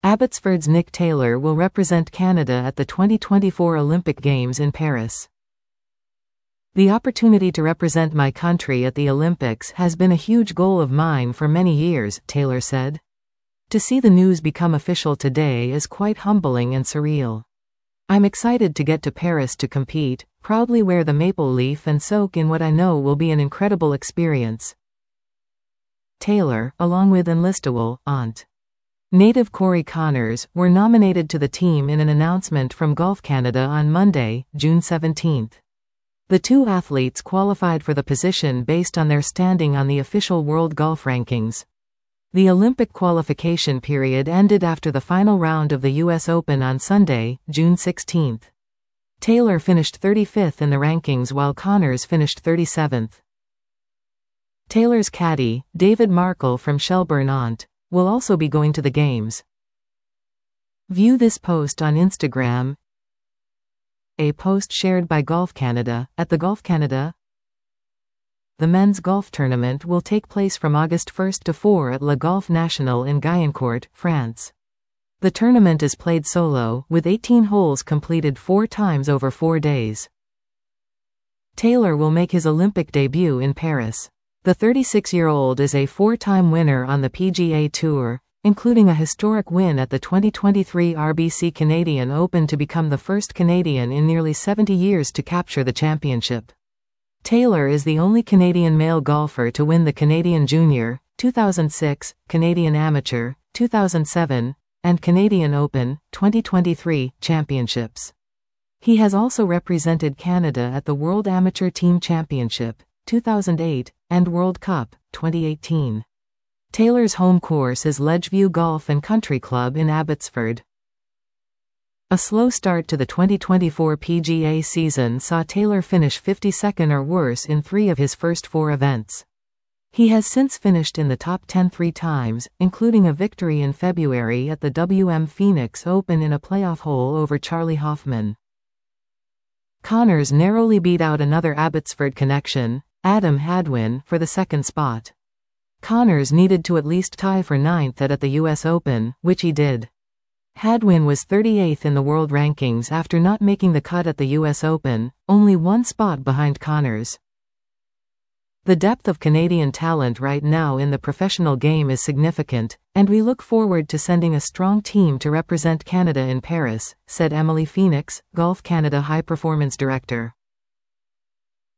Abbotsford's Nick Taylor will represent Canada at the 2024 Olympic Games in Paris. The opportunity to represent my country at the Olympics has been a huge goal of mine for many years, Taylor said. To see the news become official today is quite humbling and surreal. I'm excited to get to Paris to compete, proudly wear the maple leaf and soak in what I know will be an incredible experience. Taylor, along with Enlistowell, Ont. Native Corey Connors, were nominated to the team in an announcement from Golf Canada on Monday, June 17. The two athletes qualified for the position based on their standing on the official World Golf Rankings. The Olympic qualification period ended after the final round of the US Open on Sunday, June 16. Taylor finished 35th in the rankings while Connors finished 37th. Taylor's caddy, David Markle from Shelburne, Ont, will also be going to the Games. View this post on Instagram. A post shared by Golf Canada, at the Golf Canada. The men's golf tournament will take place from August 1 to 4 at Le Golf National in Guyancourt, France. The tournament is played solo, with 18 holes completed 4 times over 4 days. Taylor will make his Olympic debut in Paris. The 36-year-old is a 4-time winner on the PGA Tour, including a historic win at the 2023 RBC Canadian Open to become the first Canadian in nearly 70 years to capture the championship. Taylor is the only Canadian male golfer to win the Canadian Junior, 2006, Canadian Amateur, 2007, and Canadian Open, 2023, championships. He has also represented Canada at the World Amateur Team Championship, 2008, and World Cup, 2018. Taylor's home course is Ledgeview Golf and Country Club in Abbotsford. A slow start to the 2024 PGA season saw Taylor finish 52nd or worse in 3 of his first 4 events. He has since finished in the top 10 3 times, including a victory in February at the WM Phoenix Open in a playoff hole over Charlie Hoffman. Connors narrowly beat out another Abbotsford connection, Adam Hadwin, for the second spot. Connors needed to at least tie for 9th at the US Open, which he did. Hadwin was 38th in the world rankings after not making the cut at the US Open, only 1 spot behind Connors. The depth of Canadian talent right now in the professional game is significant, and we look forward to sending a strong team to represent Canada in Paris, said Emily Phoenix, Golf Canada High Performance Director.